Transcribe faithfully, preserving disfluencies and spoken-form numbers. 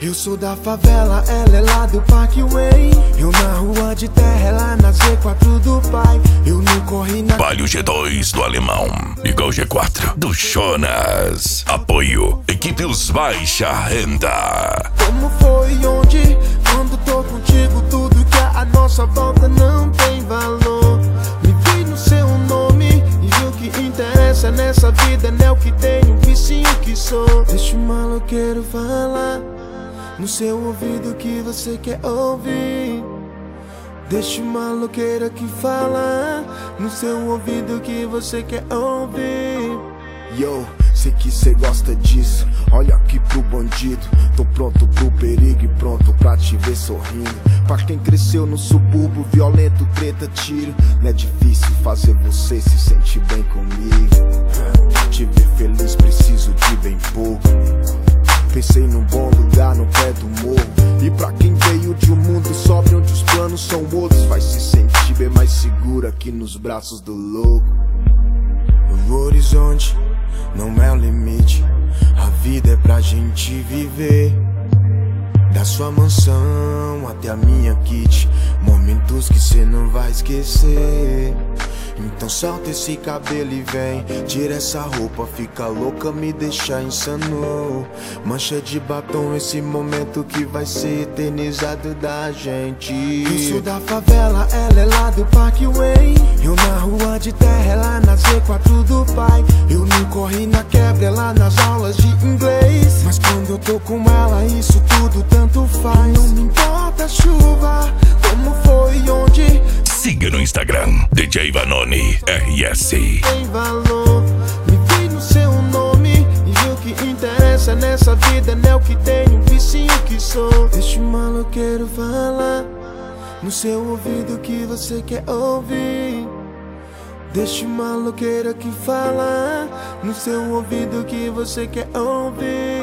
Eu sou da favela, ela é lá do Parkway. Eu na rua de terra, ela na Z quatro do pai. Eu não corri na... Palio G dois do Alemão, igual G quatro do Jonas. Apoio, equipe Os Baixa Renda. Como foi e onde? Quando tô contigo, tudo que a nossa volta não tem valor. Me vi no seu nome e vi o que interessa nessa vida, né? O que tenho, vicinho que sou. Deixa o maloqueiro falar no seu ouvido que você quer ouvir. Deixa o maloqueiro aqui falar no seu ouvido que você quer ouvir. Yo, sei que cê gosta disso. Olha aqui pro bandido. Tô pronto pro perigo e pronto pra te ver sorrindo. Pra quem cresceu no subúrbio, violento, treta, tiro. Não é difícil fazer você se sentir bem comigo. Te ver feliz, preciso de bem pouco. Pensei num bom lugar no pé do morro. E pra quem veio de um mundo sóbrio onde os planos são outros, vai se sentir bem mais seguro aqui nos braços do louco. O horizonte não é o limite, a vida é pra gente viver. Da sua mansão até a minha kit, momentos que cê não vai esquecer. Então solta esse cabelo e vem, tira essa roupa, fica louca, me deixa insano. Mancha de batom, esse momento que vai ser eternizado da gente. Eu sou da favela, ela é lá do Parkway. Eu na rua de terra, ela na Z quatro do pai. Eu não corri na quebra, ela nas aulas de inglês. Mas quando eu tô com ela, isso tudo tanto faz. Não me importa a chuva, como foi e onde. Siga no Instagram, D J Vanoni R S. Tem valor, me vi no seu nome e vi o que interessa nessa vida, né? O que tenho, vicinho que sou. Deixa o maloqueiro falar no seu ouvido que você quer ouvir. Deixa o maloqueiro aqui falar no seu ouvido que você quer ouvir.